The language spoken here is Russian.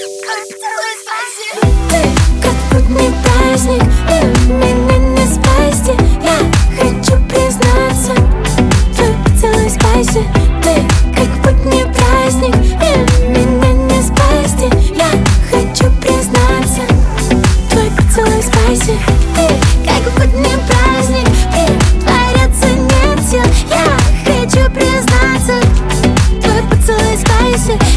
Ты как будто праздник, и меня не спасти. Я хочу признаться, твой поцелуй спайси. Ты как будто праздник, и меня не спасти. Я хочу признаться, твой поцелуй спайси. Ты как будто праздник, притворяться нет сил. Я хочу признаться, твой поцелуй спайси.